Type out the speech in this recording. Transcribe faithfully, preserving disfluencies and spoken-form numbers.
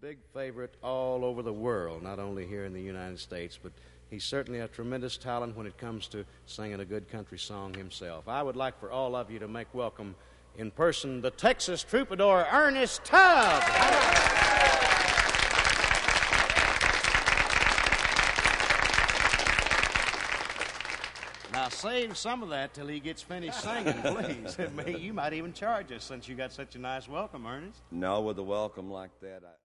big favorite all over the world, not only here in the United States, but he's certainly a tremendous talent when it comes to singing a good country song himself. I would like for all of you to make welcome in person the Texas troubadour Ernest Tubb. Now save some of that till he gets finished singing, please. You might even charge us since you got such a nice welcome, Ernest. No, with a welcome like that, I...